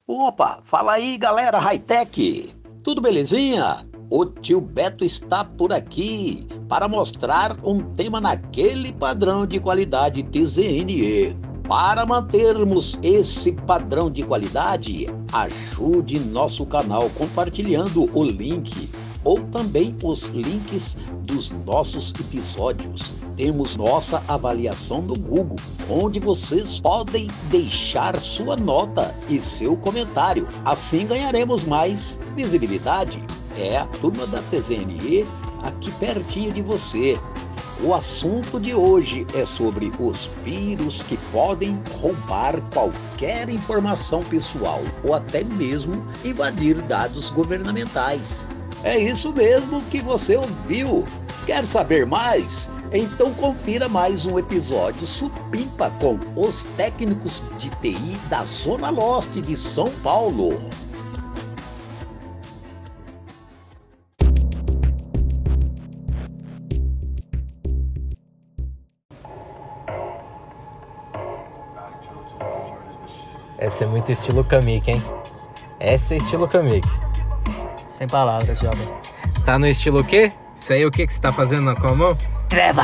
Opa, fala aí galera high-tech, tudo belezinha? O tio Beto está por aqui para mostrar um tema naquele padrão de qualidade TZNE. Para mantermos esse padrão de qualidade, ajude nosso canal compartilhando o link ou também os links dos nossos episódios. Temos nossa avaliação no Google, onde vocês podem deixar sua nota e seu comentário. Assim ganharemos mais visibilidade. É a turma da TZNE aqui pertinho de você. O assunto de hoje é sobre os vírus que podem roubar qualquer informação pessoal ou até mesmo invadir dados governamentais. É isso mesmo que você ouviu. Quer saber mais? Então confira mais um episódio supimpa com os técnicos de TI da Zona Leste de São Paulo. Essa é muito estilo Kamik, hein? Essa é estilo Kamik. Sem palavras, jovem. Tá no estilo o quê? Isso aí o que você tá fazendo com a mão? Trevas!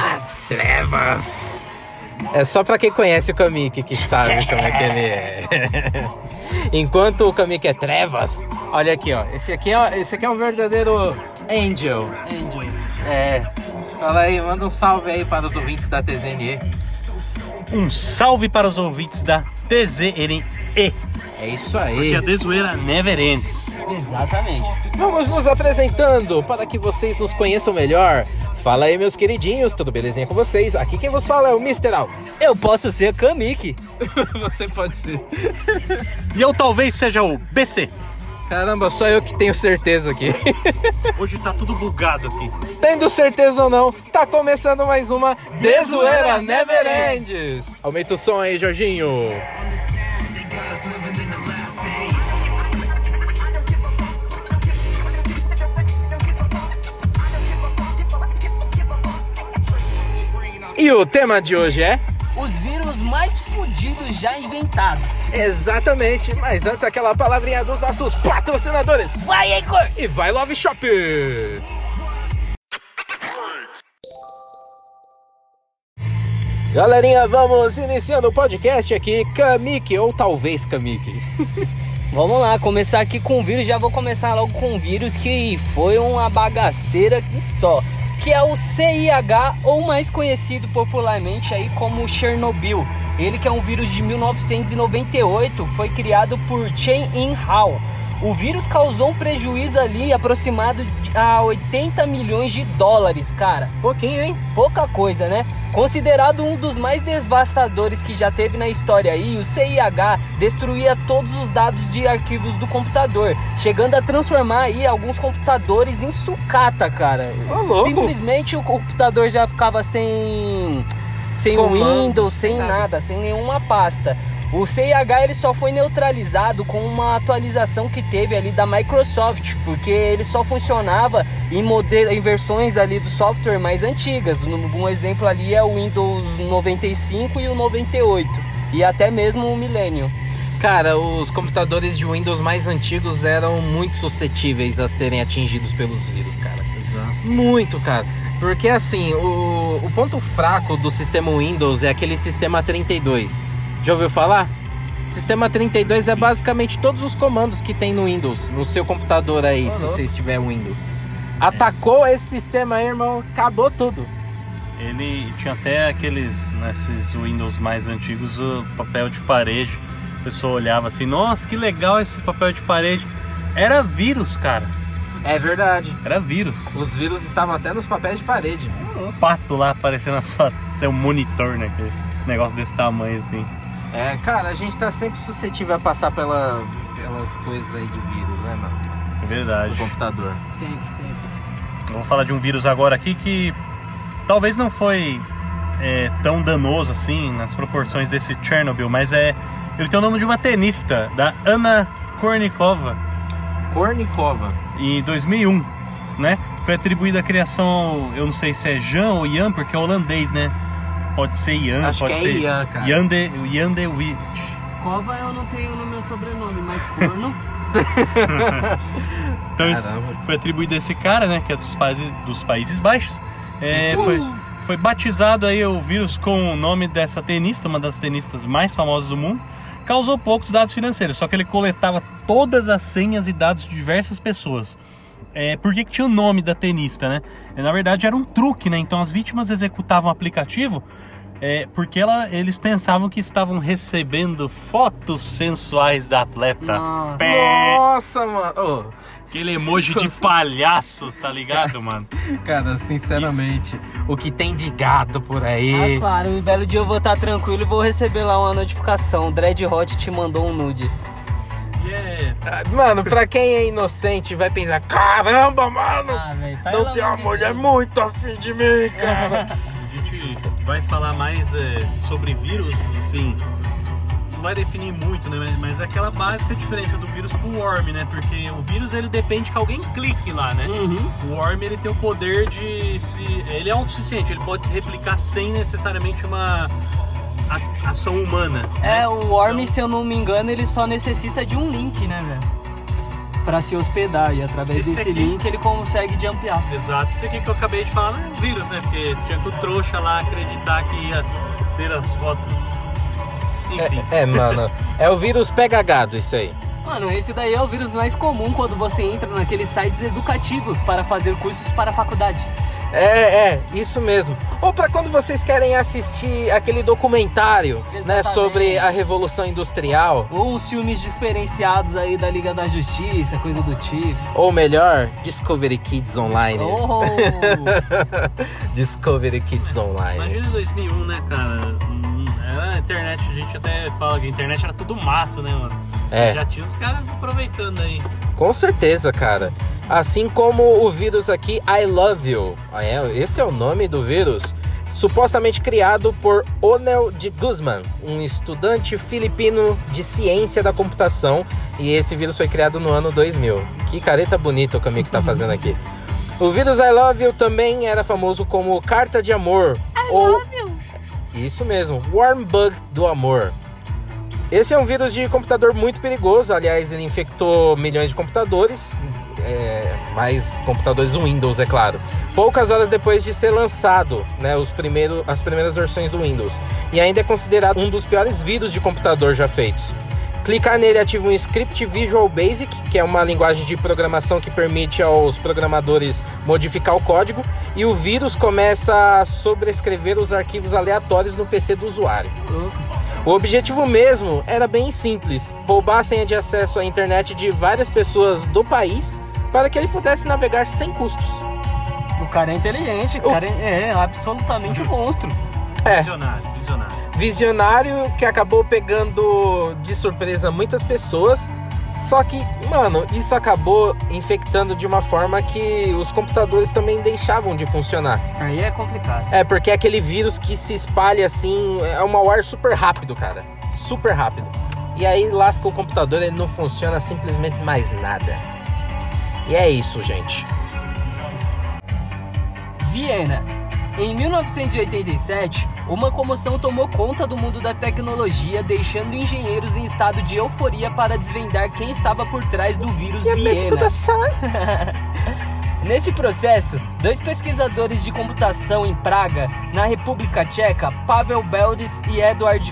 É só pra quem conhece o Kamik que sabe como é que ele é. Enquanto o Kamik é trevas, olha aqui, ó. Esse aqui é um verdadeiro Angel. É. Fala aí, manda um salve aí para os ouvintes da TZNE. Um salve para os ouvintes da TZNE. É isso aí. Porque a desoeira never ends. Exatamente. Vamos nos apresentando para que vocês nos conheçam melhor. Fala aí, meus queridinhos, tudo belezinha com vocês? Aqui quem vos fala é o Mr. Alves. Eu posso ser Kamik. Você pode ser. E eu talvez seja o BC. Caramba, só eu que tenho certeza aqui. Hoje tá tudo bugado aqui. Tendo certeza ou não, tá começando mais uma Desoeira Never Ends. Aumenta o som aí, Jorginho. E o tema de hoje é... Os vírus mais fodidos já inventados. Exatamente, mas antes aquela palavrinha dos nossos patrocinadores. Vai, Heitor! E vai Love Shop! Galerinha, vamos iniciando o podcast aqui, Kamik, ou talvez Kamik. Vamos lá, começar aqui com o vírus. Já vou começar logo com o vírus que foi uma bagaceira que só. Que é o CIH, ou mais conhecido popularmente aí como Chernobyl. Ele que é um vírus de 1998, foi criado por Chen In-hao. O vírus causou um prejuízo ali aproximado a 80 milhões de dólares, cara. Pouquinho, hein? Pouca coisa, né? Considerado um dos mais devastadores que já teve na história aí, o CIH destruía todos os dados de arquivos do computador, chegando a transformar aí alguns computadores em sucata, cara. louco. Simplesmente o computador já ficava sem Windows, sem nada, sem nenhuma pasta. O CIH ele só foi neutralizado com uma atualização que teve ali da Microsoft, porque ele só funcionava em versões ali do software mais antigas. Um exemplo ali é o Windows 95 e o 98, e até mesmo o Millennium. Cara, os computadores de Windows mais antigos eram muito suscetíveis a serem atingidos pelos vírus, cara. Exato. Muito, cara. Porque assim, o ponto fraco do sistema Windows é aquele sistema 32. Já ouviu falar? Sistema 32 é basicamente todos os comandos que tem no Windows, no seu computador aí, se você estiver Windows. Atacou esse sistema aí, irmão, acabou tudo. Ele tinha até nesses Windows mais antigos, o papel de parede. A pessoa olhava assim, nossa, que legal esse papel de parede. Era vírus, cara. É verdade. Era vírus. Os vírus estavam até nos papéis de parede. Um pato lá aparecendo na seu monitor, né? Negócio desse tamanho assim. É, cara, a gente tá sempre suscetível a passar pelas coisas aí de vírus, né, mano? É verdade. No computador. Sempre. Eu vou falar de um vírus agora aqui que talvez não foi tão danoso assim nas proporções desse Chernobyl, mas ele tem o nome de uma tenista, da Anna Kournikova. Em 2001, né? Foi atribuída a criação, eu não sei se é Jan ou Jan, porque é holandês, né? Pode ser Ian, acho pode que ser Ian, cara. Jan de Witt. Cova eu não tenho no meu sobrenome, mas corno... Então isso foi atribuído a esse cara, né, que é dos Países Baixos. Foi batizado aí o vírus com o nome dessa tenista, uma das tenistas mais famosas do mundo. Causou poucos dados financeiros, só que ele coletava todas as senhas e dados de diversas pessoas. Por que tinha o nome da tenista, né? Na verdade era um truque, né? Então as vítimas executavam o aplicativo porque eles pensavam que estavam recebendo fotos sensuais da atleta. Nossa, mano! Aquele emoji de palhaço, tá ligado, mano? Cara, sinceramente, o que tem de gato por aí... claro, um belo dia eu vou estar tranquilo e vou receber lá uma notificação. Dread Hot te mandou um nude. Mano, pra quem é inocente vai pensar, caramba, mano, não tem uma mulher muito afim de mim, cara. A gente vai falar mais sobre vírus, assim, não vai definir muito, né? Mas é aquela básica diferença do vírus pro worm, né? Porque o vírus, ele depende que alguém clique lá, né? O worm, ele tem o poder de ele é autossuficiente, ele pode se replicar sem necessariamente uma ação humana. Né? O worm, então, se eu não me engano, ele só necessita de um link, né, velho? Pra se hospedar, e através desse link ele consegue jumpear. Exato, isso aqui que eu acabei de falar não é um vírus, né? Porque tinha que o trouxa lá acreditar que ia ter as fotos. Enfim. Mano, é o vírus pega gado, isso aí. Mano, esse daí é o vírus mais comum quando você entra naqueles sites educativos para fazer cursos para a faculdade. Isso mesmo. Ou pra quando vocês querem assistir aquele documentário, né, sobre a Revolução Industrial. Ou uns filmes diferenciados aí da Liga da Justiça, coisa do tipo. Ou melhor, Discovery Kids Online. Discovery Kids Online. Imagina 2001, né, cara? A internet, a gente até fala que a internet era tudo mato, né, mano? Já tinha os caras aproveitando aí. Com certeza, cara. Assim como o vírus aqui, I Love You. Esse é o nome do vírus. Supostamente criado por Onel de Guzman, um estudante filipino de ciência da computação. E esse vírus foi criado no ano 2000. Que careta bonita o caminho que tá fazendo aqui. O vírus I Love You também era famoso como carta de amor. Love you. Isso mesmo, Warm Bug do amor. Esse é um vírus de computador muito perigoso. Aliás, ele infectou milhões de computadores, mais computadores Windows, é claro. Poucas horas depois de ser lançado, né, as primeiras versões do Windows. E ainda é considerado um dos piores vírus de computador já feitos. Clicar nele ativa um script Visual Basic, que é uma linguagem de programação que permite aos programadores modificar o código, e o vírus começa a sobrescrever os arquivos aleatórios no PC do usuário. O objetivo mesmo era bem simples: roubar a senha de acesso à internet de várias pessoas do país para que ele pudesse navegar sem custos. O cara é inteligente, o cara é absolutamente um monstro. Visionário que acabou pegando de surpresa muitas pessoas. Só que, mano, isso acabou infectando de uma forma que os computadores também deixavam de funcionar. Aí é complicado. Porque é aquele vírus que se espalha assim, é um malware super rápido, cara. Super rápido. E aí lasca o computador, ele não funciona simplesmente mais nada. E é isso, gente. Viena. Em 1987, uma comoção tomou conta do mundo da tecnologia, deixando engenheiros em estado de euforia para desvendar quem estava por trás do vírus Viena. Nesse processo, 2 pesquisadores de computação em Praga, na República Tcheca, Pavel Beldes e Edward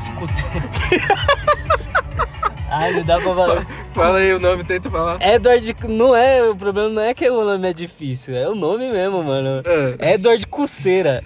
Ai, não dá pra falar. Fala aí o nome, tenta falar. Edward, o problema não é que o nome é difícil, é o nome mesmo, mano. Edward Cuceira.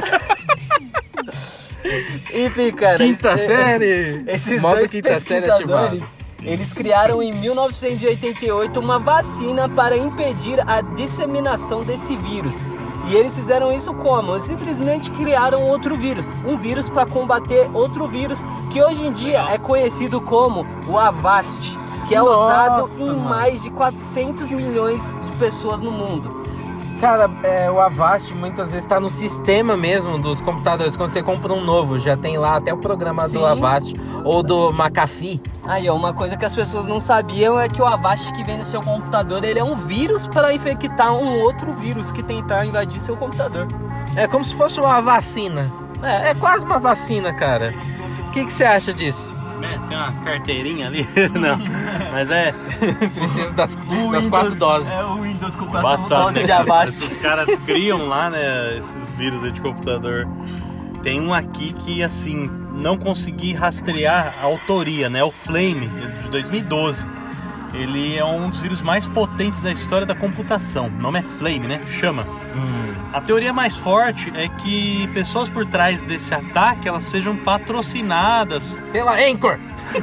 Enfim, cara. Quinta série. Esses 2 pesquisadores, eles criaram em 1988 uma vacina para impedir a disseminação desse vírus. E eles fizeram isso como? Eles simplesmente criaram outro vírus. Um vírus para combater outro vírus que hoje em dia é conhecido como o Avast, que é usado em mais de 400 milhões de pessoas no mundo. Cara, o Avast muitas vezes está no sistema mesmo dos computadores. Quando você compra um novo, já tem lá até o programa do Avast ou do McAfee. Aí, uma coisa que as pessoas não sabiam é que o Avast que vem no seu computador, ele é um vírus para infectar um outro vírus que tentar invadir seu computador. É como se fosse uma vacina. É quase uma vacina, cara. O que você acha disso? tem uma carteirinha ali. Não, mas Preciso das 4 doses. É o Windows com 4 embaçado, doses né? de Avast. Os caras criam lá, né, esses vírus aí de computador. Tem um aqui que, assim, não consegui rastrear a autoria, né? O Flame, de 2012. Ele é um dos vírus mais potentes da história da computação. O nome é Flame, né? Chama. A teoria mais forte é que pessoas por trás desse ataque, elas sejam patrocinadas Pela Anchor.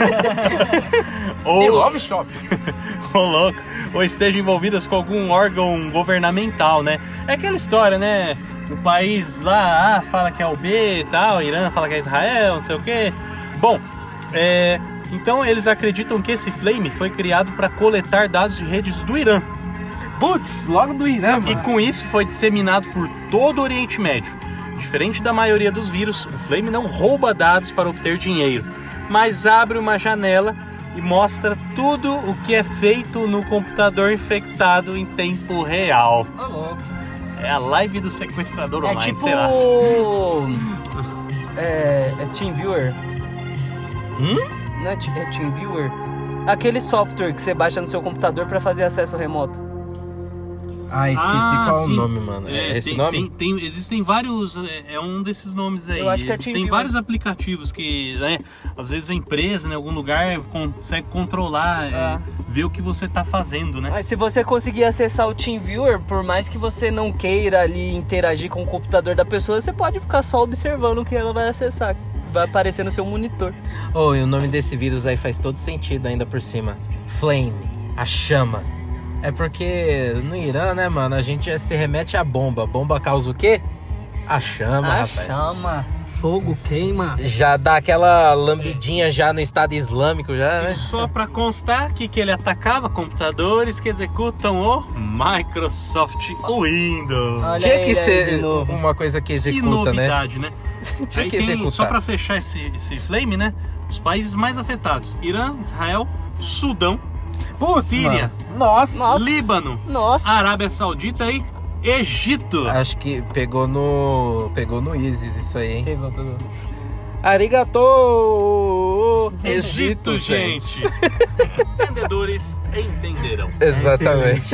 ou E Love Shop. Ô, louco, ou estejam envolvidas com algum órgão governamental, né? É aquela história, né? O país lá, fala que é o B e tal, o Irã fala que é Israel, não sei o quê. Bom, então eles acreditam que esse Flame foi criado para coletar dados de redes do Irã. Putz, logo do Irã, mano. E com isso foi disseminado por todo o Oriente Médio. Diferente da maioria dos vírus, o Flame não rouba dados para obter dinheiro, mas abre uma janela e mostra tudo o que é feito no computador infectado em tempo real. Ô, louco. É a live do sequestrador É online, tipo... será? É TeamViewer. Não é TeamViewer? Aquele software que você baixa no seu computador para fazer acesso remoto. Ah, esqueci qual sim. é o nome, mano. É esse nome? Existem vários, é um desses nomes aí. Eu acho que é Tem TeamViewer. vários aplicativos que, né, às vezes a empresa, em algum lugar, consegue controlar, ver o que você está fazendo, né? Mas se você conseguir acessar o TeamViewer, por mais que você não queira ali interagir com o computador da pessoa, você pode ficar só observando o que ela vai acessar. Vai aparecer no seu monitor. Oh, e o nome desse vírus aí faz todo sentido ainda por cima. Flame, a chama. É porque no Irã, né, mano, a gente se remete à bomba. Bomba causa o quê? A chama, rapaz. Chama, fogo, queima. Já dá aquela lambidinha já no Estado Islâmico, já, né? Só para constar que ele atacava computadores que executam o Microsoft Windows. Olha Tinha que ele aí ser de novo. uma coisa que Que executa, né? novidade, né? Tinha Aí que tem, executar. só para fechar esse Flame, né? Os países mais afetados: Irã, Israel, Sudão, Síria, Nossa. Líbano, Nossa. Arábia Saudita e Egito. Acho que pegou no ISIS isso aí, hein? Pegou. Arigato! Egito, gente. Entendedores entenderão. Exatamente.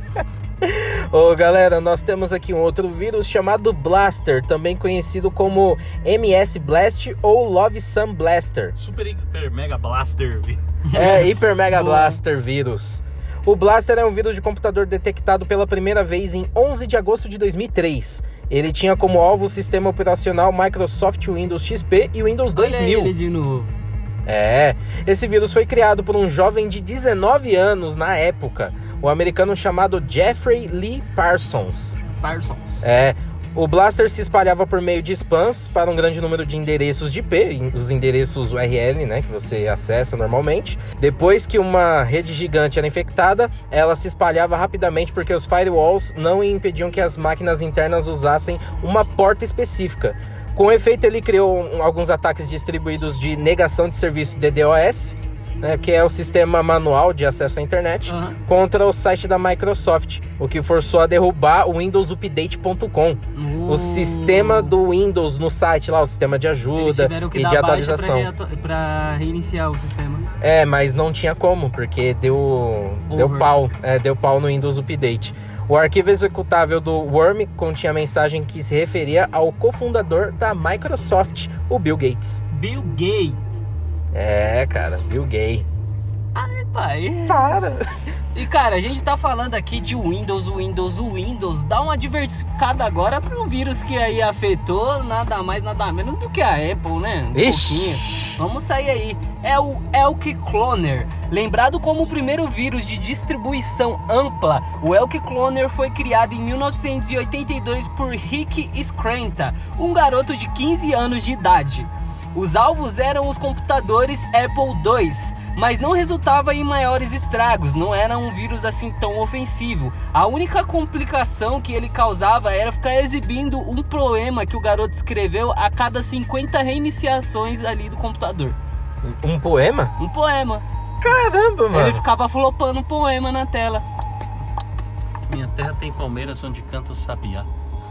Ô, galera, nós temos aqui um outro vírus chamado Blaster, também conhecido como MS Blast ou Love Sun Blaster. Super, hiper, mega blaster. É, Hyper Mega Blaster vírus. O Blaster é um vírus de computador detectado pela primeira vez em 11 de agosto de 2003. Ele tinha como alvo o sistema operacional Microsoft Windows XP e Windows 2000. Olha ele de novo. Esse vírus foi criado por um jovem de 19 anos na época, o americano chamado Jeffrey Lee Parsons. O Blaster se espalhava por meio de spams para um grande número de endereços de IP, os endereços URL, né, que você acessa normalmente. Depois que uma rede gigante era infectada, ela se espalhava rapidamente porque os firewalls não impediam que as máquinas internas usassem uma porta específica. Com efeito, ele criou alguns ataques distribuídos de negação de serviço DDoS, né, que é o sistema manual de acesso à internet, contra o site da Microsoft, o que forçou a derrubar o WindowsUpdate.com, o sistema do Windows no site lá, o sistema de ajuda e de atualização. Para reiniciar o sistema. Mas não tinha como, porque deu pau no Windows Update. O arquivo executável do Worm continha mensagem que se referia ao cofundador da Microsoft, o Bill Gates. Bill Gates. Cara, Bill Gates. Ai, pai. Para. E, cara, a gente tá falando aqui de Windows. Dá uma diversificada agora para um vírus que aí afetou nada mais, nada menos do que a Apple, né? Pouquinho. Vamos sair aí. É o Elk Cloner. Lembrado como o primeiro vírus de distribuição ampla, o Elk Cloner foi criado em 1982 por Rick Screnta, um garoto de 15 anos de idade. Os alvos eram os computadores Apple II, mas não resultava em maiores estragos, não era um vírus assim tão ofensivo. A única complicação que ele causava era ficar exibindo um poema que o garoto escreveu a cada 50 reiniciações ali do computador. Um poema? Um poema. Caramba, mano. Ele ficava flopando um poema na tela. Minha terra tem palmeiras onde canta o sabiá.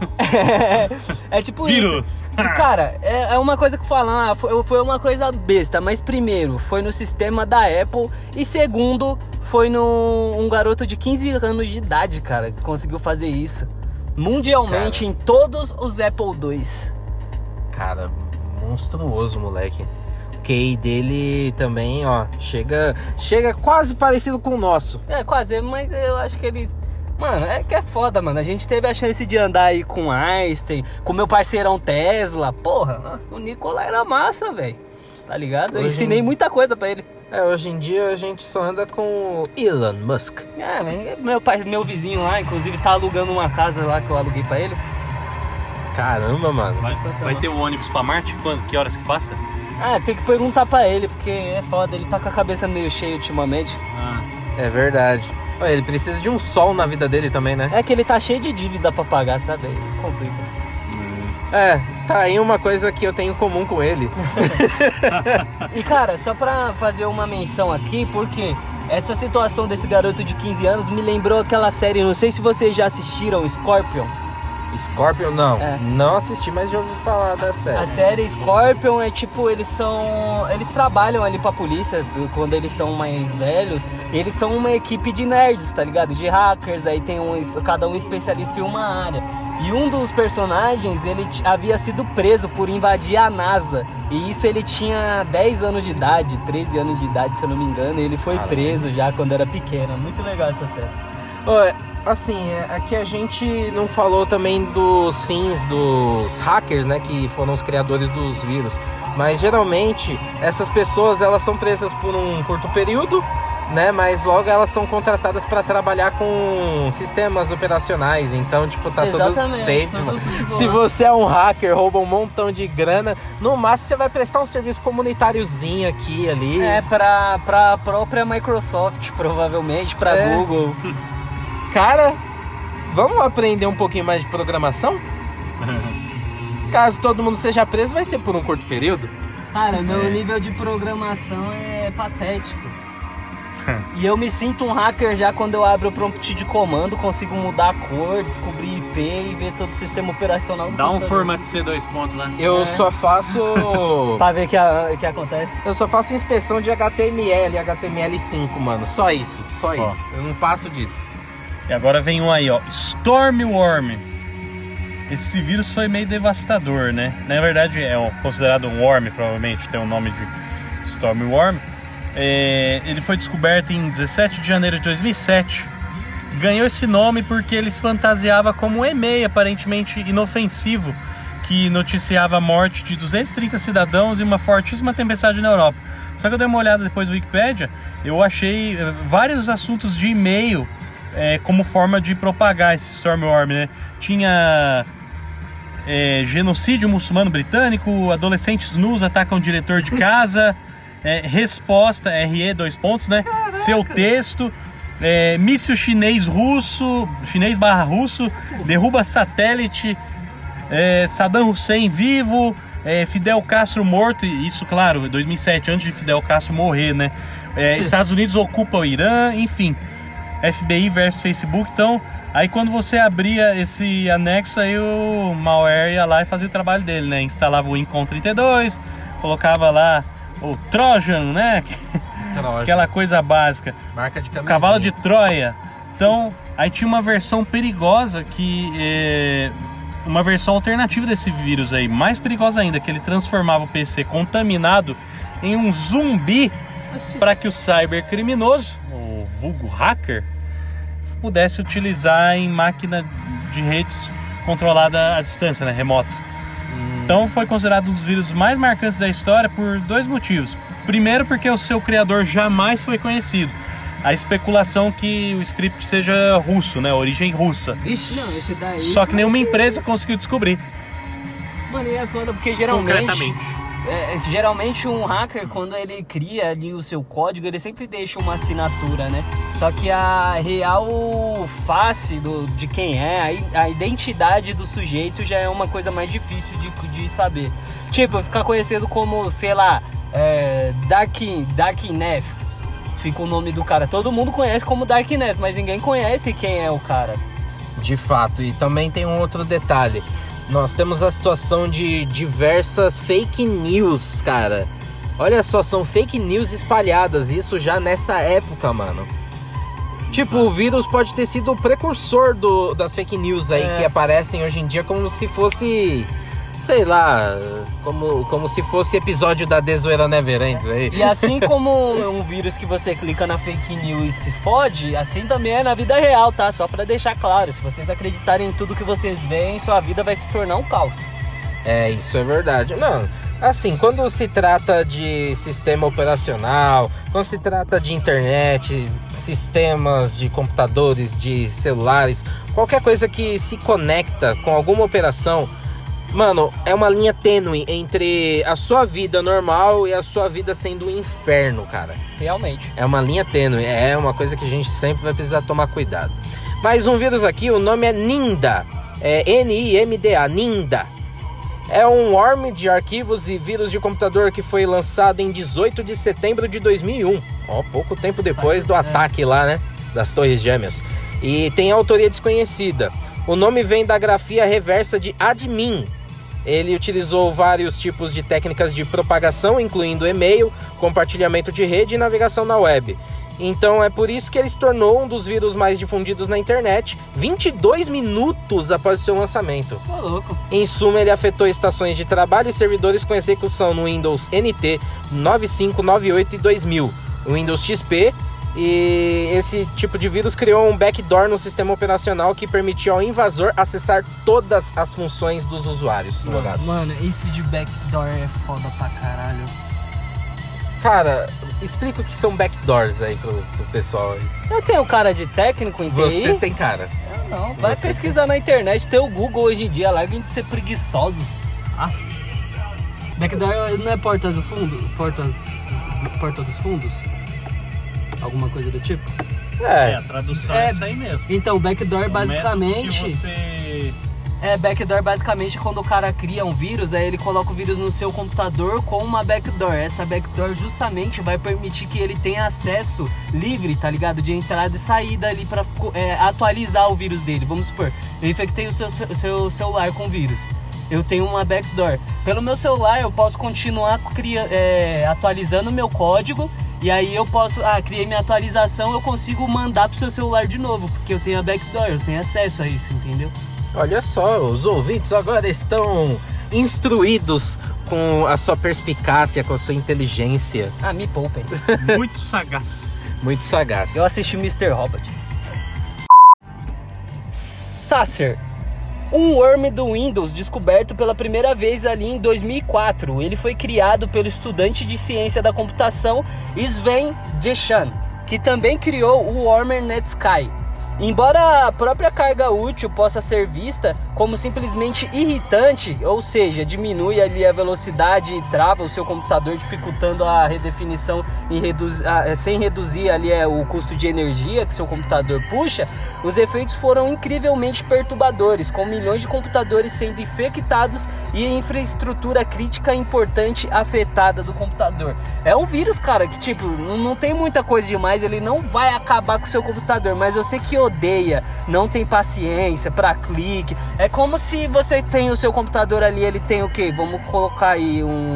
É tipo Vírus. isso. E, cara, é uma coisa que falam, foi uma coisa besta, mas primeiro, foi no sistema da Apple e segundo, foi um garoto de 15 anos de idade, cara, que conseguiu fazer isso. Mundialmente, Cara. em todos os Apple II. Cara, monstruoso, moleque. O QI dele também, ó, chega quase parecido com o nosso. É, quase, mas eu acho que ele... Mano, é que é foda, mano. A gente teve a chance de andar aí com Einstein, com meu parceirão Tesla. Porra, o Nikola era massa, velho. Tá ligado? Eu ensinei muita coisa pra ele. Hoje em dia a gente só anda com o Elon Musk. Meu vizinho lá, inclusive, tá alugando uma casa lá que eu aluguei pra ele. Caramba, mano. Vai ter o ônibus pra Marte? Que horas que passa? Tem que perguntar pra ele, porque é foda. Ele tá com a cabeça meio cheia ultimamente. É verdade. Ele precisa de um sol na vida dele também, né? É que ele tá cheio de dívida pra pagar, sabe? Aí complica. Tá aí uma coisa que eu tenho em comum com ele. E cara, só pra fazer uma menção aqui, porque essa situação desse garoto de 15 anos me lembrou aquela série, não sei se vocês já assistiram, Scorpion. Scorpion, não. É. Não assisti, mas já ouvi falar da série. A série Scorpion é tipo, eles trabalham ali pra polícia quando eles são mais velhos. Eles são uma equipe de nerds, tá ligado? De hackers, aí tem cada um especialista em uma área. E um dos personagens, ele havia sido preso por invadir a NASA. E isso ele tinha 10 anos de idade, 13 anos de idade, se eu não me engano. E ele foi preso já quando era pequeno. Muito legal essa série. Assim, aqui a gente não falou também dos fins dos hackers, né, que foram os criadores dos vírus. Mas geralmente essas pessoas, elas são presas por um curto período, né, mas logo elas são contratadas para trabalhar com sistemas operacionais. Então, tipo, tá tudo safe. Se você é um hacker, rouba um montão de grana, no máximo você vai prestar um serviço comunitáriozinho aqui, ali. Pra própria Microsoft, provavelmente, pra Google. Cara, vamos aprender um pouquinho mais de programação? Caso todo mundo seja preso, vai ser por um curto período. Cara, meu nível de programação é patético. E eu me sinto um hacker já quando eu abro o prompt de comando, consigo mudar a cor, descobrir IP e ver todo o sistema operacional do Dá um computador. format C2 pontos lá. Eu só faço... Pra ver o que acontece. Eu só faço inspeção de HTML e HTML5, mano. Só isso. Eu não passo disso. E agora vem um aí, ó. Stormworm. Esse vírus foi meio devastador, né? Na verdade é considerado um worm, provavelmente tem o nome de Stormworm. Ele foi descoberto em 17 de janeiro de 2007. Ganhou esse nome porque ele se fantasiava como um e-mail aparentemente inofensivo que noticiava a morte de 230 cidadãos e uma fortíssima tempestade na Europa. Só que eu dei uma olhada depois no Wikipedia, eu achei vários assuntos de e-mail como forma de propagar esse Stormworm, né? Tinha genocídio muçulmano britânico, adolescentes nus atacam o diretor de casa, resposta, RE, 2 pontos, né? Caraca. Seu texto, míssil chinês-russo derruba satélite, Saddam Hussein vivo, Fidel Castro morto, isso claro, 2007, antes de Fidel Castro morrer, né? Estados Unidos ocupa o Irã, enfim, FBI versus Facebook. Então, aí quando você abria esse anexo, aí o malware ia lá e fazia o trabalho dele, né? Instalava o Wincom 32, colocava lá o Trojan, né? Aquela coisa básica. Marca de camisinha. Cavalo de Troia. Então, aí tinha uma versão perigosa uma versão alternativa desse vírus aí, mais perigosa ainda, que ele transformava o PC contaminado em um zumbi para que o cybercriminoso, o vulgo hacker, pudesse utilizar em máquina de redes controlada à distância, né, remoto. Então foi considerado um dos vírus mais marcantes da história por 2 motivos. Primeiro, porque o seu criador jamais foi conhecido. A especulação que o script seja russo, né, origem russa. Ixi, não, esse daí... Só que nenhuma empresa conseguiu descobrir. Mano, e é foda porque geralmente um hacker, quando ele cria ali o seu código, ele sempre deixa uma assinatura, né? Só que a real face de quem a identidade do sujeito já é uma coisa mais difícil de saber. Tipo, ficar conhecido como, sei lá, Darknet, fica o nome do cara. Todo mundo conhece como Darknet, mas ninguém conhece quem é o cara. De fato, e também tem um outro detalhe. Nós temos a situação de diversas fake news, cara. Olha só, são fake news espalhadas, isso já nessa época, mano. Tipo, o vírus pode ter sido o precursor das fake news aí que aparecem hoje em dia como se fosse, sei lá, como se fosse episódio da Dezoeira Neverend aí. E assim como um vírus que você clica na fake news e se fode, assim também é na vida real, tá? Só pra deixar claro, se vocês acreditarem em tudo que vocês veem, sua vida vai se tornar um caos. É, isso é verdade. Não, assim, quando se trata de sistema operacional, quando se trata de internet, sistemas de computadores, de celulares, qualquer coisa que se conecta com alguma operação, mano, é uma linha tênue entre a sua vida normal e a sua vida sendo um inferno, cara. Realmente. É uma linha tênue, é uma coisa que a gente sempre vai precisar tomar cuidado. Mais um vírus aqui, o nome é Ninda. É N-I-M-D-A, Ninda. É um worm de arquivos e vírus de computador que foi lançado em 18 de setembro de 2001. Ó, pouco tempo depois do ataque lá, né? Das Torres Gêmeas. E tem autoria desconhecida. O nome vem da grafia reversa de admin. Ele utilizou vários tipos de técnicas de propagação, incluindo e-mail, compartilhamento de rede e navegação na web. Então é por isso que ele se tornou um dos vírus mais difundidos na internet, 22 minutos após o seu lançamento. Tô louco. Em suma, ele afetou estações de trabalho e servidores com execução no Windows NT 95, 98 e 2000, o Windows XP, e esse tipo de vírus criou um backdoor no sistema operacional que permitiu ao invasor acessar todas as funções dos usuários logados. Mano, esse de backdoor é foda pra caralho. Cara, explica o que são backdoors aí pro pessoal aí. Eu tenho cara de técnico em TI? Você tem cara. Eu não. Vai pesquisar na internet, tem o Google hoje em dia, larguem de ser preguiçosos. Backdoor não é porta do fundo? Porta dos fundos? Alguma coisa do tipo? A tradução é isso aí mesmo. Então, backdoor basicamente... Você... backdoor basicamente quando o cara cria um vírus, aí ele coloca o vírus no seu computador com uma backdoor. Essa backdoor justamente vai permitir que ele tenha acesso livre, tá ligado? De entrada e saída ali pra atualizar o vírus dele. Vamos supor, eu infectei o seu celular com vírus. Eu tenho uma backdoor. Pelo meu celular eu posso continuar atualizando o meu código. E aí eu posso, criei minha atualização, eu consigo mandar pro seu celular de novo, porque eu tenho a backdoor, eu tenho acesso a isso, entendeu? Olha só, os ouvintes agora estão instruídos com a sua perspicácia, com a sua inteligência. Me poupem. Muito sagaz. Muito sagaz. Eu assisti Mr. Robot. Sacer. Um worm do Windows descoberto pela primeira vez ali em 2004. Ele foi criado pelo estudante de ciência da computação Sven Deschan, que também criou o Wormer Netsky. Embora a própria carga útil possa ser vista como simplesmente irritante, ou seja, diminui ali a velocidade e trava o seu computador, dificultando a redefinição e sem reduzir ali o custo de energia que seu computador puxa, os efeitos foram incrivelmente perturbadores, com milhões de computadores sendo infectados e a infraestrutura crítica importante afetada do computador. É um vírus, cara, que tipo, não tem muita coisa demais, ele não vai acabar com o seu computador, mas você que odeia, não tem paciência pra clique, é como se você tem o seu computador ali, ele tem o quê? Vamos colocar aí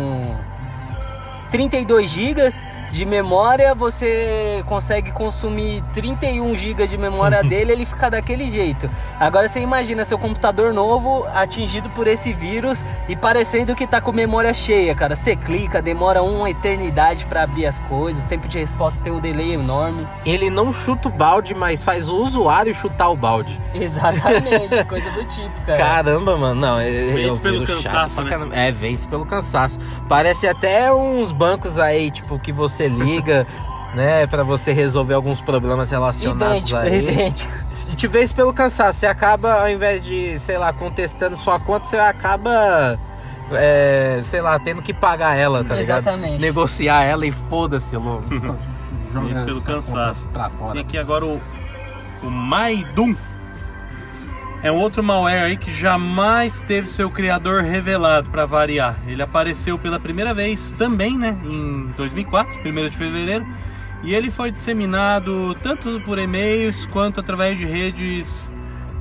32 GB de memória, você consegue consumir 31 GB de memória dele, ele fica daquele jeito. Agora você imagina seu computador novo atingido por esse vírus e parecendo que tá com memória cheia, cara. Você clica, demora uma eternidade pra abrir as coisas, tempo de resposta tem um delay enorme. Ele não chuta o balde, mas faz o usuário chutar o balde. Exatamente, coisa do tipo, cara. Caramba, mano, não, vence pelo cansaço, né? Vence pelo cansaço. Parece até uns bancos aí, tipo, que você liga, né, pra você resolver alguns problemas relacionados idêntico. Se te vence pelo cansaço, você acaba, ao invés de, sei lá, contestando sua conta, você acaba, sei lá, tendo que pagar ela, tá ligado? Exatamente. Negociar ela e foda-se, louco. Vence pelo cansaço. Pra fora. Tem aqui agora o Maidum. É um outro malware aí que jamais teve seu criador revelado, para variar. Ele apareceu pela primeira vez também, né, em 2004, 1º de fevereiro, e ele foi disseminado tanto por e-mails quanto através de redes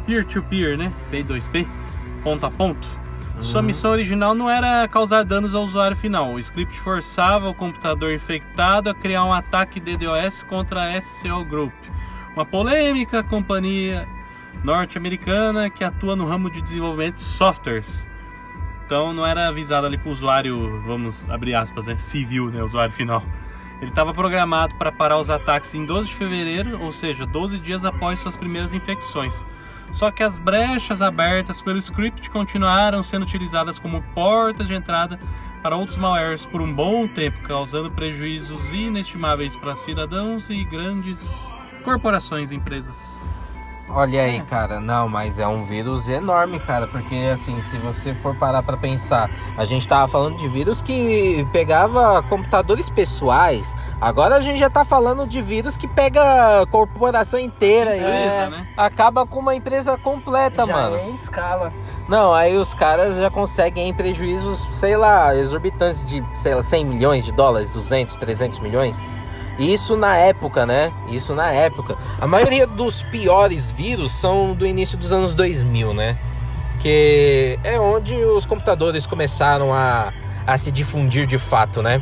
peer-to-peer, né? P2P, ponto a ponto. Sua missão original não era causar danos ao usuário final. O script forçava o computador infectado a criar um ataque DDoS contra a SCO Group, uma polêmica companhia norte-americana que atua no ramo de desenvolvimento de softwares. Então não era avisado ali para o usuário, vamos abrir aspas, né, civil, né, usuário final. Ele estava programado para parar os ataques em 12 de fevereiro, ou seja, 12 dias após suas primeiras infecções. Só que as brechas abertas pelo script continuaram sendo utilizadas como portas de entrada para outros malwares por um bom tempo, causando prejuízos inestimáveis para cidadãos e grandes corporações e empresas. Olha aí, cara, não, mas é um vírus enorme, cara, porque assim, se você for parar pra pensar, a gente tava falando de vírus que pegava computadores pessoais, agora a gente já tá falando de vírus que pega a corporação inteira e né? acaba com uma empresa completa, já mano. é em escala. Não, aí os caras já conseguem prejuízos, sei lá, exorbitantes de, sei lá, 100 milhões de dólares, 200, 300 milhões. Isso na época, né? Isso na época. A maioria dos piores vírus são do início dos anos 2000, né? Que é onde os computadores começaram a se difundir de fato, né?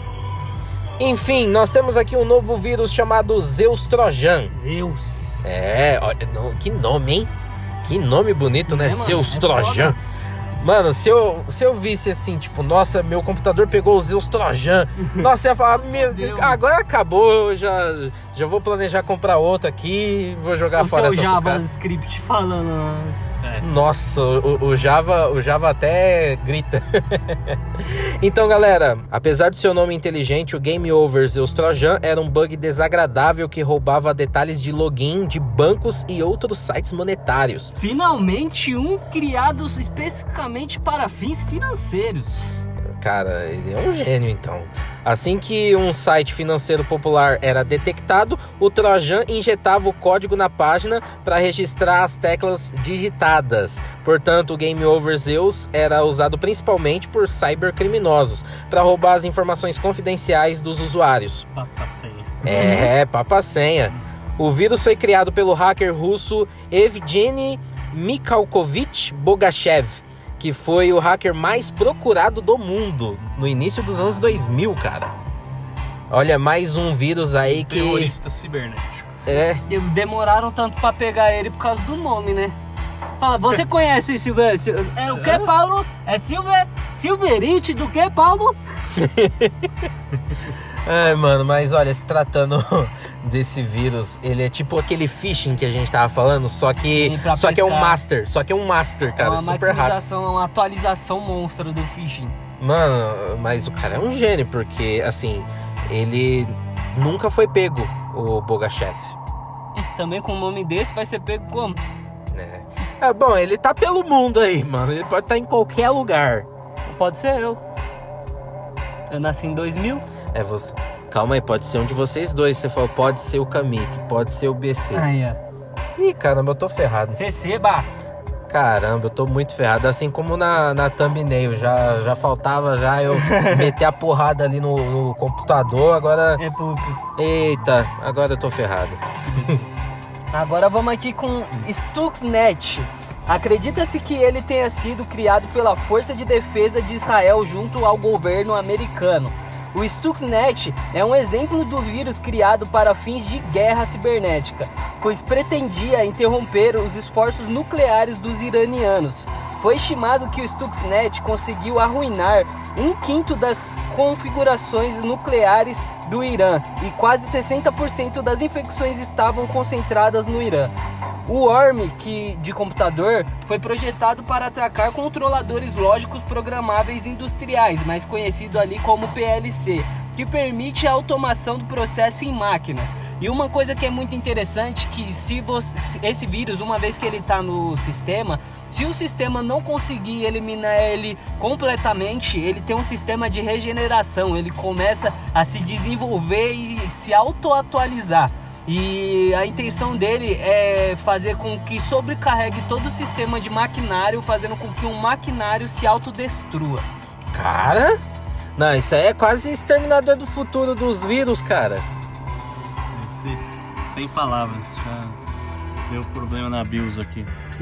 Enfim, nós temos aqui um novo vírus chamado Zeus Trojan. Zeus. É, olha, que nome, hein? Que nome bonito, né? Mano, Zeus é Trojan. foda. Mano, se eu visse assim, tipo, nossa, meu computador pegou o Zeus Trojan. Nossa, eu ia falar, meu Deus, agora acabou, eu já vou planejar comprar outro aqui, vou jogar O fora seu essa sucata. JavaScript falando. Nossa, o Java até grita. Então, galera, apesar do seu nome inteligente, o Game Over Zeus Trojan era um bug desagradável que roubava detalhes de login de bancos e outros sites monetários. Finalmente um criado especificamente para fins financeiros. Cara, ele é um gênio, então. Assim que um site financeiro popular era detectado, o Trojan injetava o código na página para registrar as teclas digitadas. Portanto, o Game Over Zeus era usado principalmente por cybercriminosos para roubar as informações confidenciais dos usuários. Papasenha. Papasenha. O vírus foi criado pelo hacker russo Evgeny Mikhalkovich Bogachev, que foi o hacker mais procurado do mundo no início dos anos 2000, cara. Olha, mais um vírus aí que... Terrorista cibernético. É. Demoraram tanto pra pegar ele por causa do nome, né? Fala, você conhece Silver? É o que, Paulo? É Silverite do que, Paulo? É, mano, mas olha, se tratando desse vírus, ele é tipo aquele phishing que a gente tava falando, só que é um master, cara, É uma super rápido. maximização, uma atualização monstra do phishing. Mano, mas o cara é um gênio, porque, assim, ele nunca foi pego, o Bogachev. Também com um nome desse vai ser pego como? É bom, ele tá pelo mundo aí, mano, ele pode estar em qualquer lugar. Pode ser eu. Eu nasci em 2000. É você. Calma aí, pode ser um de vocês dois. Você falou, pode ser o Kamik, pode ser o BC. Aí, ó. Ih, caramba, eu tô ferrado. Receba! Caramba, eu tô muito ferrado. Assim como na thumbnail, já faltava já eu meter a porrada ali no computador, agora... É poucos. Eita, agora eu tô ferrado. Agora vamos aqui com Stuxnet. Acredita-se que ele tenha sido criado pela Força de Defesa de Israel junto ao governo americano. O Stuxnet é um exemplo do vírus criado para fins de guerra cibernética, pois pretendia interromper os esforços nucleares dos iranianos. Foi estimado que o Stuxnet conseguiu arruinar 1/5 das configurações nucleares do Irã e quase 60% das infecções estavam concentradas no Irã. O Worm, de computador, foi projetado para atacar controladores lógicos programáveis industriais, mais conhecido ali como PLC, que permite a automação do processo em máquinas. E uma coisa que é muito interessante, que se esse vírus, uma vez que ele está no sistema, se o sistema não conseguir eliminar ele completamente, ele tem um sistema de regeneração, ele começa a se desenvolver e se auto-atualizar. E a intenção dele é fazer com que sobrecarregue todo o sistema de maquinário, fazendo com que um maquinário se autodestrua. Cara? Não, isso aí é quase Exterminador do Futuro dos vírus, cara. Sem palavras, já deu problema na BIOS aqui.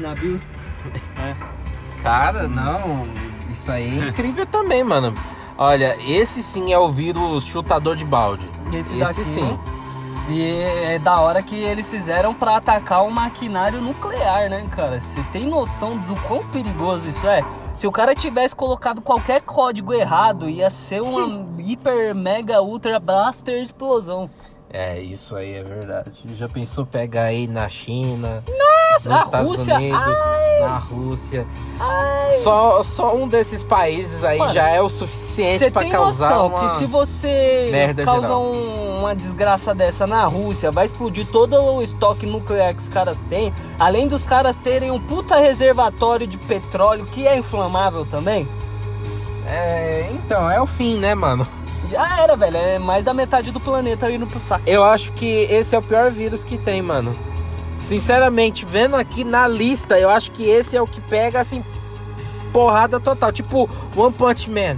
na BIOS. Cara, não, isso aí é incrível também, mano. Olha, esse sim é o vírus chutador de balde. Esse daqui, sim. E é da hora que eles fizeram pra atacar um maquinário nuclear, né, cara? Você tem noção do quão perigoso isso é? Se o cara tivesse colocado qualquer código errado, ia ser uma hiper, mega, ultra blaster explosão. É, isso aí é verdade. Já pensou pegar aí na China, Nossa, nos Estados Unidos, na Rússia? Só um desses países aí já é o suficiente pra causar uma... que se você causa geral. Uma desgraça dessa na Rússia, vai explodir todo o estoque nuclear que os caras têm, além dos caras terem um puta reservatório de petróleo que é inflamável também? Então, é o fim, né, mano? Já era, velho. É mais da metade do planeta indo pro saco. Eu acho que esse é o pior vírus que tem, mano. Sinceramente, vendo aqui na lista, eu acho que esse é o que pega, assim, porrada total. Tipo, One Punch Man.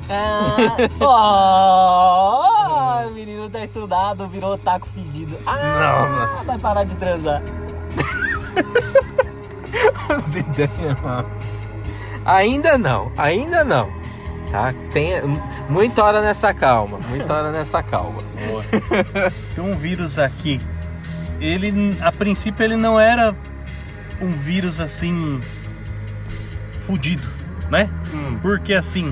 O menino tá estudado, virou otaku fedido. Não, mano. Vai parar de transar. As ideias, mano. Ainda não. Tá? Tem muita hora nessa calma. Boa. Tem um vírus aqui. Ele, a princípio, ele não era um vírus assim fudido, né? Porque assim,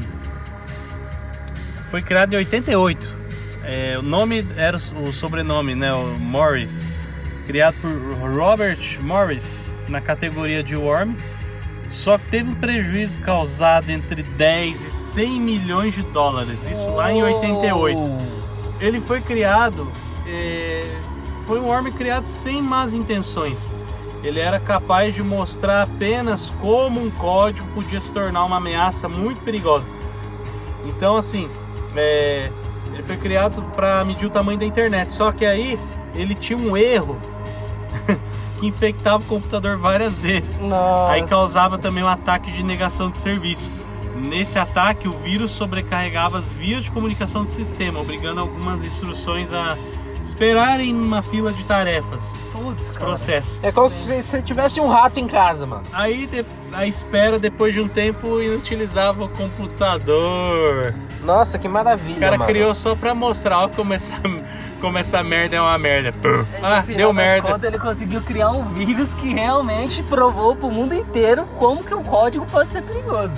foi criado em 88. O nome era o sobrenome, né? O Morris, criado por Robert Morris na categoria de Worm. Só que teve um prejuízo causado entre 10 e 100 milhões de dólares, isso lá em 88. Ele foi criado, foi um worm criado sem más intenções. Ele era capaz de mostrar apenas como um código podia se tornar uma ameaça muito perigosa. Então, assim, ele foi criado para medir o tamanho da internet. Só que aí ele tinha um erro que infectava o computador várias vezes. Nossa. Aí causava também um ataque de negação de serviço. Nesse ataque, o vírus sobrecarregava as vias de comunicação do sistema, obrigando algumas instruções a esperarem numa fila de tarefas. Putz, cara. Processo. É como se você tivesse um rato em casa, mano. Aí a espera, depois de um tempo, inutilizava o computador. Nossa, que maravilha, O cara mano. criou só pra mostrar, ó, como essa merda é uma merda. Deu merda. Contas, ele conseguiu criar um vírus que realmente provou pro mundo inteiro como que o código pode ser perigoso.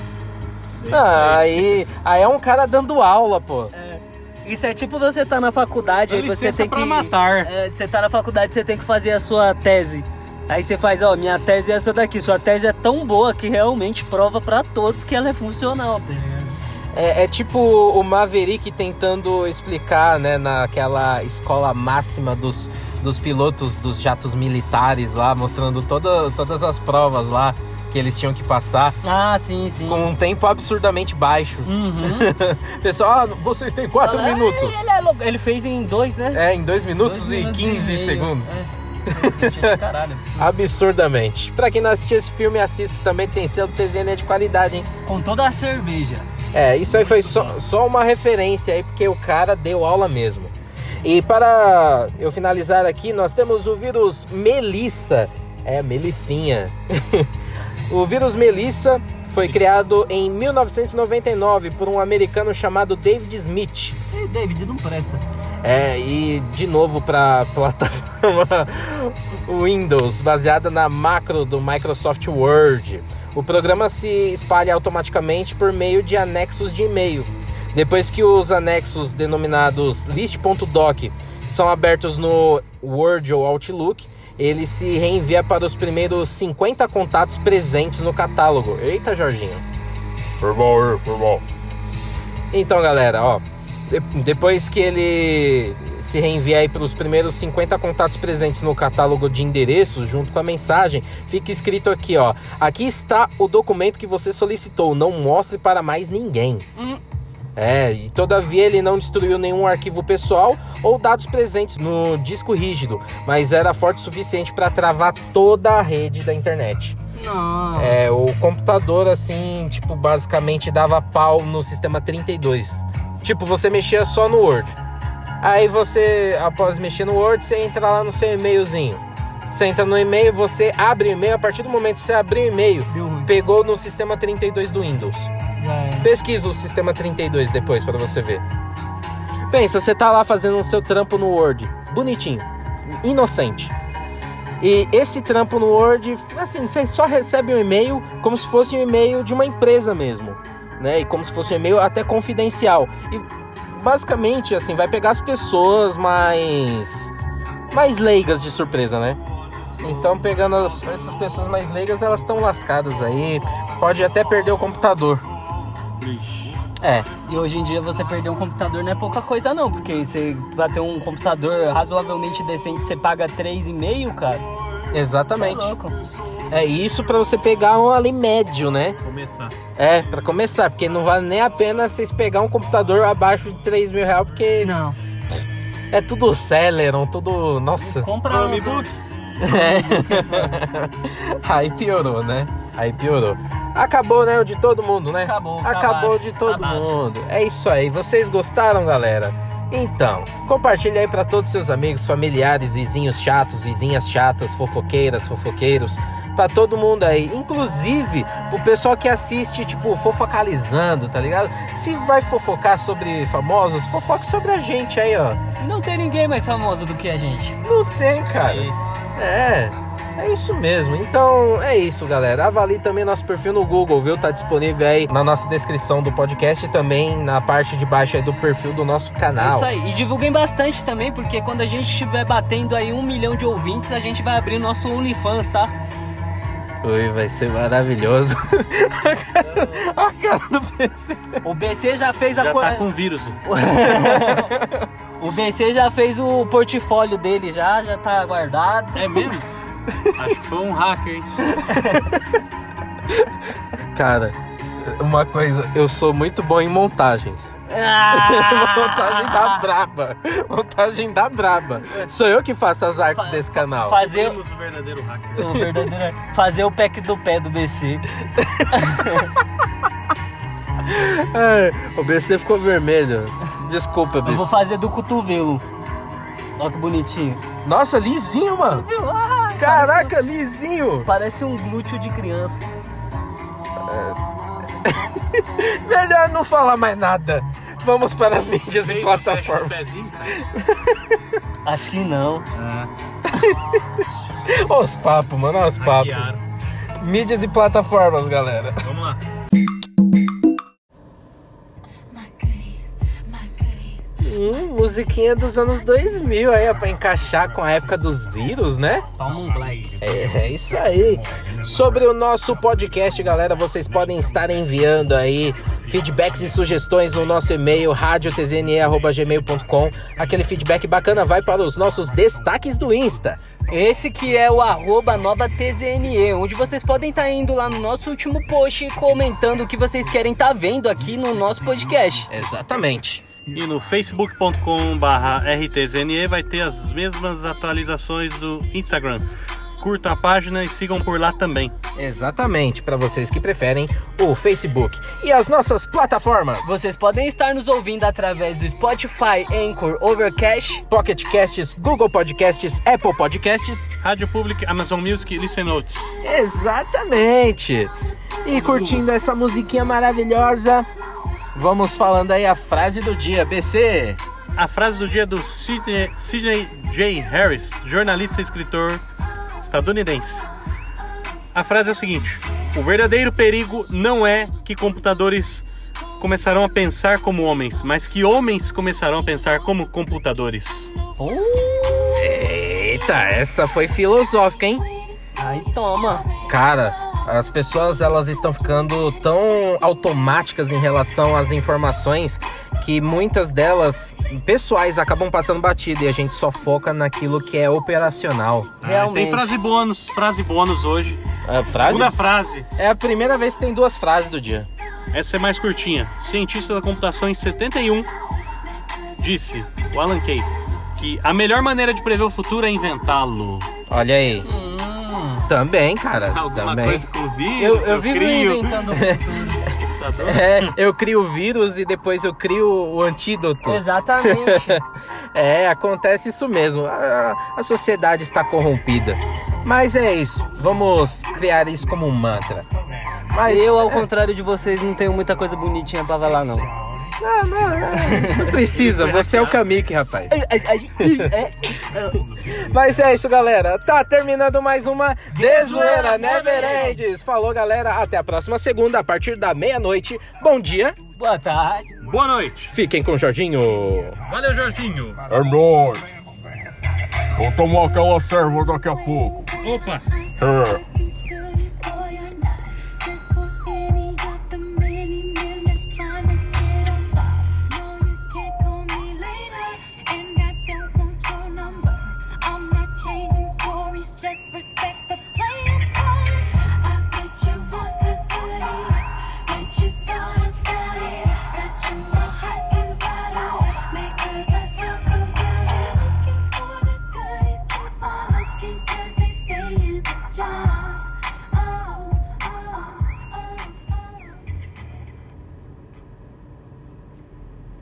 Aí é um cara dando aula, pô. Isso é tipo você tá na faculdade, aí você tem que... matar. Você tá na faculdade, você tem que fazer a sua tese. Aí você faz, minha tese é essa daqui. Sua tese é tão boa que realmente prova pra todos que ela é funcional. É tipo o Maverick tentando explicar, né, naquela escola máxima dos pilotos dos jatos militares lá, mostrando todas as provas lá que eles tinham que passar. Ah, sim. Com um tempo absurdamente baixo. Pessoal, vocês têm 4 minutos. Ele fez em 2, né? Em 2 minutos e 15 segundos. Caralho. Absurdamente. Pra quem não assistiu esse filme, assista também, tem selo TZN de qualidade, hein? Com toda a cerveja. Isso aí foi só uma referência aí, porque o cara deu aula mesmo. E para eu finalizar aqui, nós temos o vírus Melissa. Melicinha. O vírus Melissa foi criado em 1999 por um americano chamado David Smith. David não presta. E de novo para plataforma Windows, baseada na macro do Microsoft Word. O programa se espalha automaticamente por meio de anexos de e-mail. Depois que os anexos denominados list.doc são abertos no Word ou Outlook, ele se reenvia para os primeiros 50 contatos presentes no catálogo. Eita, Jorginho. Foi bom. Então, galera, depois que ele se reenvia aí para os primeiros 50 contatos presentes no catálogo de endereços, junto com a mensagem, fica escrito aqui, aqui está o documento que você solicitou, não mostre para mais ninguém. E todavia ele não destruiu nenhum arquivo pessoal ou dados presentes no disco rígido, mas era forte o suficiente para travar toda a rede da internet. Nossa. O computador, assim, tipo, basicamente dava pau no sistema 32. Tipo, você mexia só no Word. Aí você, após mexer no Word, você entra lá no seu e-mailzinho. Você entra no e-mail, você abre o e-mail, a partir do momento que você abrir o e-mail, pegou no sistema 32 do Windows. Pesquisa o sistema 32 depois pra você ver. Pensa, você tá lá fazendo o seu trampo no Word, bonitinho, inocente. E esse trampo no Word, assim, você só recebe um e-mail como se fosse um e-mail de uma empresa mesmo, né? E como se fosse um e-mail até confidencial. E basicamente, assim, vai pegar as pessoas mais leigas de surpresa, né? Então, pegando essas pessoas mais leigas, elas estão lascadas aí. Pode até perder o computador. E hoje em dia você perder um computador não é pouca coisa não, porque você vai ter um computador razoavelmente decente, você paga 3,5, cara. Exatamente. Tá louco. É isso pra você pegar um ali médio, né? Começar. Pra começar, porque não vale nem a pena vocês pegar um computador abaixo de 3 mil reais, porque Não. é tudo Celeron, tudo... Nossa. Compra Chromebook. Aí piorou, né? Aí piorou. Acabou, né? O de todo mundo, né? Acabou de todo mundo. É isso aí. Vocês gostaram, galera? Então, compartilha aí pra todos os seus amigos, familiares, vizinhos chatos, vizinhas chatas, fofoqueiras, fofoqueiros, pra todo mundo aí. Inclusive, pro pessoal que assiste, tipo, fofocalizando, tá ligado? Se vai fofocar sobre famosos, fofoque sobre a gente aí, ó. Não tem ninguém mais famoso do que a gente. Não tem, cara. É isso mesmo. Então é isso, galera. Avalie também nosso perfil no Google, viu? Tá disponível aí na nossa descrição do podcast e também na parte de baixo aí do perfil do nosso canal. É isso aí. E divulguem bastante também, porque quando a gente estiver batendo aí 1 milhão de ouvintes, a gente vai abrir nosso OnlyFans, tá? Ui, vai ser maravilhoso. A cara do BC. O BC já fez a Já tá com vírus. O BC já fez o portfólio dele, já tá guardado. É mesmo? Acho que foi um hacker, hein? Cara, uma coisa, eu sou muito bom em montagens. Montagem da braba. Sou eu que faço as artes desse canal. Temos o verdadeiro hacker. Fazer o pack do pé do BC. O BC ficou vermelho. Desculpa, BC. Eu vou fazer do cotovelo. Olha que bonitinho. Nossa, lisinho, mano. Caraca, lisinho. Parece um glúteo de criança. Melhor não falar mais nada. Vamos para as mídias e plataformas. Acho que não. Os papos, mano, os papos. Mídias e plataformas, galera. Vamos lá. Musiquinha dos anos 2000 aí, pra encaixar com a época dos vírus, né? Toma um black. É isso aí. Sobre o nosso podcast, galera, vocês podem estar enviando aí feedbacks e sugestões no nosso e-mail radiotzne@gmail.com. Aquele feedback bacana vai para os nossos destaques do Insta. Esse que é o @NovaTZNE, onde vocês podem estar indo lá no nosso último post e comentando o que vocês querem estar vendo aqui no nosso podcast. Exatamente. E no facebook.com/rtzne vai ter as mesmas atualizações do Instagram. Curtam a página e sigam por lá também. Exatamente, para vocês que preferem o Facebook. E as nossas plataformas. Vocês podem estar nos ouvindo através do Spotify, Anchor, Overcast, Pocket Casts, Google Podcasts, Apple Podcasts, Rádio Public, Amazon Music e Listen Notes. Exatamente. E curtindo essa musiquinha maravilhosa, vamos falando aí a frase do dia, BC. A frase do dia é do Sidney J. Harris, jornalista e escritor estadunidense. A frase é o seguinte: o verdadeiro perigo não é que computadores começarão a pensar como homens, mas que homens começarão a pensar como computadores. Eita, essa foi filosófica, hein? Aí toma. Cara, as pessoas elas estão ficando tão automáticas em relação às informações que muitas delas, pessoais, acabam passando batido e a gente só foca naquilo que é operacional. Realmente. Tem frase bônus hoje. Frase? Segunda frase. É a primeira vez que tem 2 frases do dia. Essa é mais curtinha. Cientista da computação em 71 disse, o Alan Kay, que a melhor maneira de prever o futuro é inventá-lo. Olha aí. Também, cara. Alguma também. coisa com o vírus, Eu vivo crio. inventando o futuro. computador. Eu crio o vírus e depois eu crio o antídoto. Exatamente. Acontece isso mesmo. A sociedade está corrompida. Mas é isso. Vamos criar isso como um mantra. Mas Eu, ao contrário de vocês, não tenho muita coisa bonitinha pra falar, não. Não precisa. Você é o Kamik, rapaz. Mas é isso, galera. Tá terminando mais uma Dezoeira Never Ends. Falou, galera. Até a próxima segunda, a partir da meia-noite. Bom dia. Boa tarde. Boa noite. Fiquem com o Jorginho. Valeu, Jorginho. É nóis. Vou tomar aquela serva daqui a pouco. Opa. É.